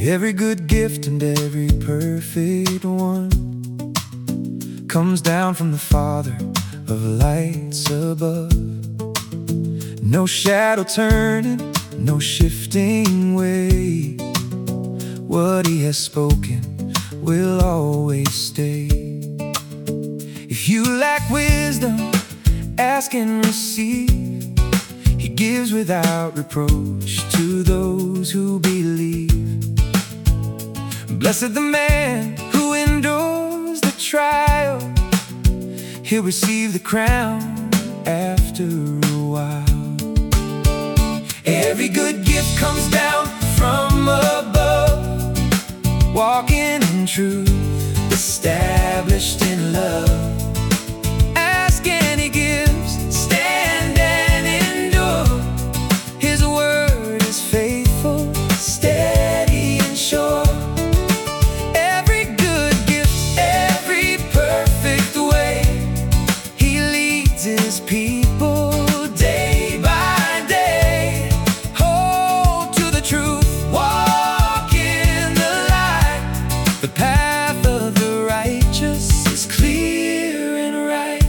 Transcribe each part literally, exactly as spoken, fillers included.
Every good gift and every perfect one comes down from the Father of lights above. No shadow turning, no shifting way. What He has spoken will always stay. If you lack wisdom, ask and receive. He gives without reproach to those who believe. Blessed the man who endures the trial. He'll receive the crown after a while. Every good gift comes down from above, walking in truth, established in love. Ask and He gives, stand and endure. His word is faithful, steady and sure. Every good gift, every perfect way, He leads His people day by day. Hold to the truth, walk in the light. The path of the righteous is clear and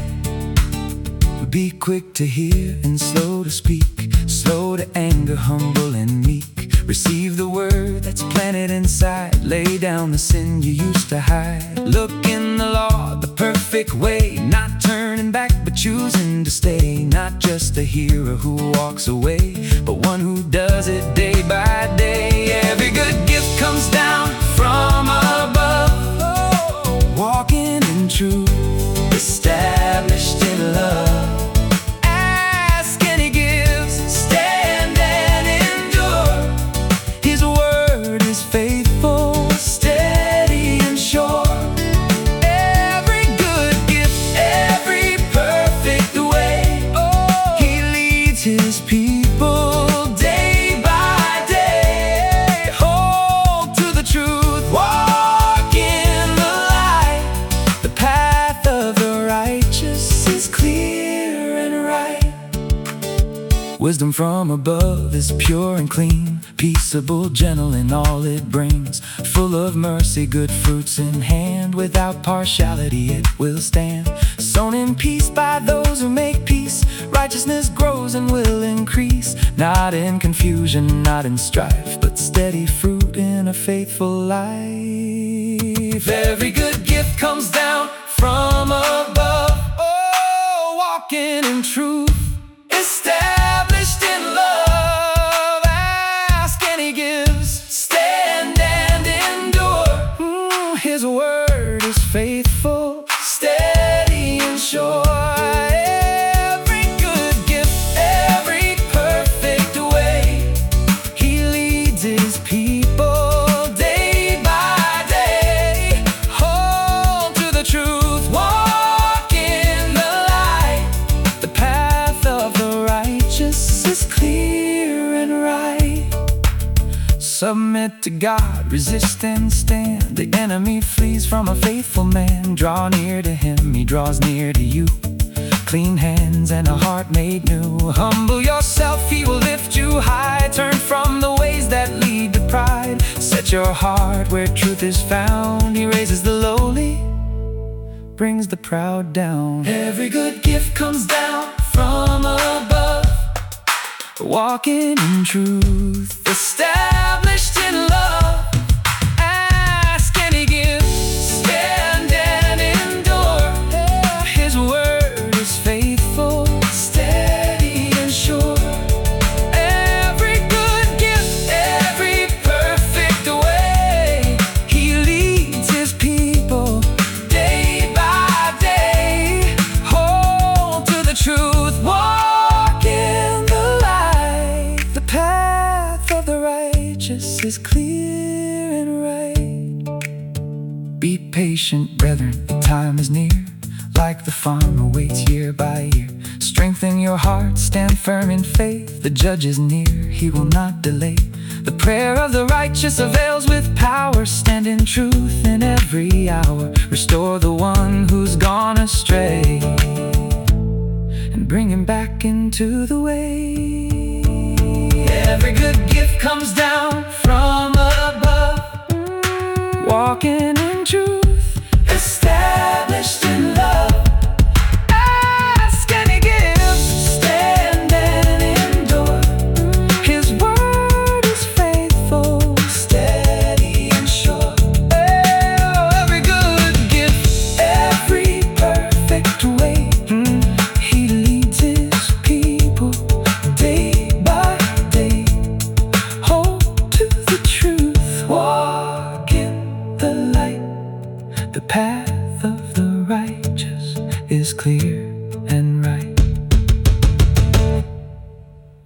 right. Be quick to hear and slow to speak, slow to anger, humble and meek. Receive the word that's planted inside. Lay down the sin you used to hide. Look in the law, the perfect way, not turning back but choosing to stay. Not just a hearer who walks away, but one who does it day by day. Every good gift comes down from above, walking in truth, established in love. Ask and He gives, stand and endure. His word is faithful, steady and sure. Every good gift, every perfect way, He leads His people day by day. Hold to the truth, walk in the light. The path of the righteous is clear and right. Wisdom from above is pure and clean, peaceable, gentle in all it brings, full of mercy, good fruits in hand. Without partiality it will stand. Sown in peace by those who make peace, righteousness grows and will increase. Not in confusion, not in strife, but steady fruit in a faithful life. Every good gift comes down from above, oh, walking in truth, established in love. Ask and He gives, stand and endure. Mm, His word is faithful, steady and sure. Every good gift, every perfect way, He leads His people day by day. Hold to the truth, walk in the light. The path of the righteous is clear and right. Submit to God, resist and stand. The enemy flees from a faithful man. Draw near to Him, He draws near to you. Clean hands and a heart made new. Humble yourself, He will lift you high. Turn from the ways that lead to pride. Set your heart where truth is found. He raises the lowly, brings the proud down. Every good gift comes down from above, walking in truth, established in love. Ask and He gives, stand and endure. His word is faithful, steady and sure. Every good gift, every perfect way, He leads His people day by day. Hold to the truth, walk in the light. The path of the righteous is clear and right. Be patient, brethren, the time is near. Like the farmer waits year by year, strengthen your heart, stand firm in faith. The judge is near, He will not delay. The prayer of the righteous avails with power. Stand in truth in every hour. Restore the one who's gone astray, and bring him back into the way. Every good gift comes down from above, walking in truth.